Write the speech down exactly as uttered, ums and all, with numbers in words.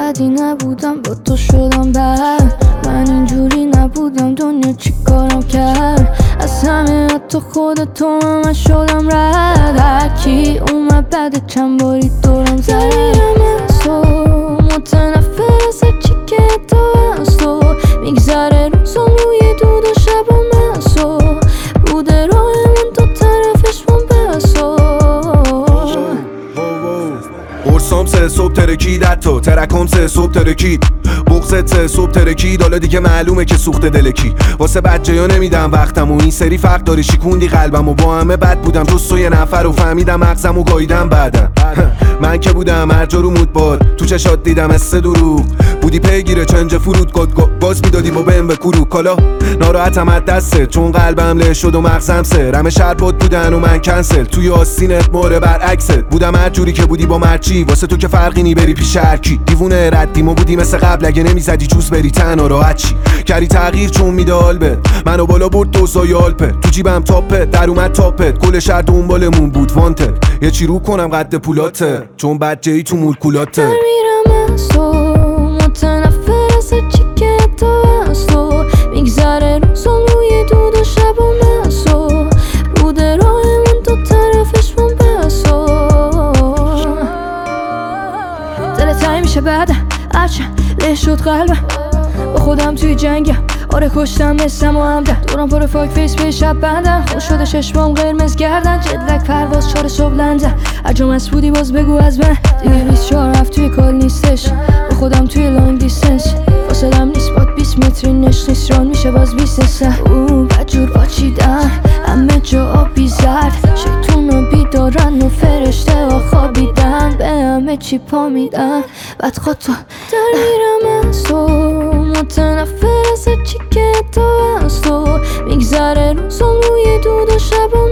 بدی نبودم با تو شدم بد. من اینجوری نبودم دنیا چی کارم کرد. از همه حتی خود تو من شدم رد. هرکی اومد بعد چند باری دورم زد. دمیرم از تو متنفر از هرچی که تو از تو میگذره روزم روی دود و شبم از تو بوده راهمون دو طرفش من بسو. قرصام سه صبح ترکید حتی ترکام سه صبح ترکید بغزت سه صبح ترکید. حالا دیگه معلومه که سوخت دلکی واسه بچه ها نمیدم وقتم و این سری فرق داری شیکوندی قلبم و با همه بد بودم جز تو یه نفر و فهمیدم مغزم و گاییدم بعدم. من که بودم هر جا رو مود باد تو چشات دیدم استه دروغ بودی پیگیره چنج فرود گد باز میدادی با بهم به کروک. حالا ناراحتم از دسته چون قلبم له شد و مغزم سه رم شربات بودن و من کنسل توی آستینت ماره برعکست بودم هر جوری که بودی با مرچی واسه تو که فرقی نی بری پیش هرکی. دیوونه ردیم و بودی مثل قبل اگه نمیزدی جوز بری تنها راحت چی کردی تغییر چون میده آلبت منو بالا برد دوزای آلپت تو جیبم تاپت در اومد تاپت کل شهر دنبالمون بود وانتد یه چی رو کنم قد پولاته چون بچه ای تو مولکولاته. دمیرم از تو متنفر از هرچی که تو از تو میگذره روزم روی دود و شبم از تو بوده راهمون دو طرفش من بسو. دل تایی میشه بعد هرچه له شد قلبم با خودم توی جنگم آره کشتم مثلم و همده دورم پر فاک فیس به شب بندم خوش شده چشمام قرمز گردن جدلک پرواز چار صبح لنده عجام از بودی باز بگو از من دیگه بیست چهار هفت توی کال نیستش با خودم توی لانگ دیستنس فاصلم نیست باد بیست متری نش نیست ران میشه باز بیست سه او بدجور پاچیدن همه جا آبی زرد شیطون رو بیدارن و فرشته ها خوابیدن به همه چی پا میدن بعد خود تو در میرم از تو متنفر از هرچی که تو از تو میگذره روزم روی دود و شبم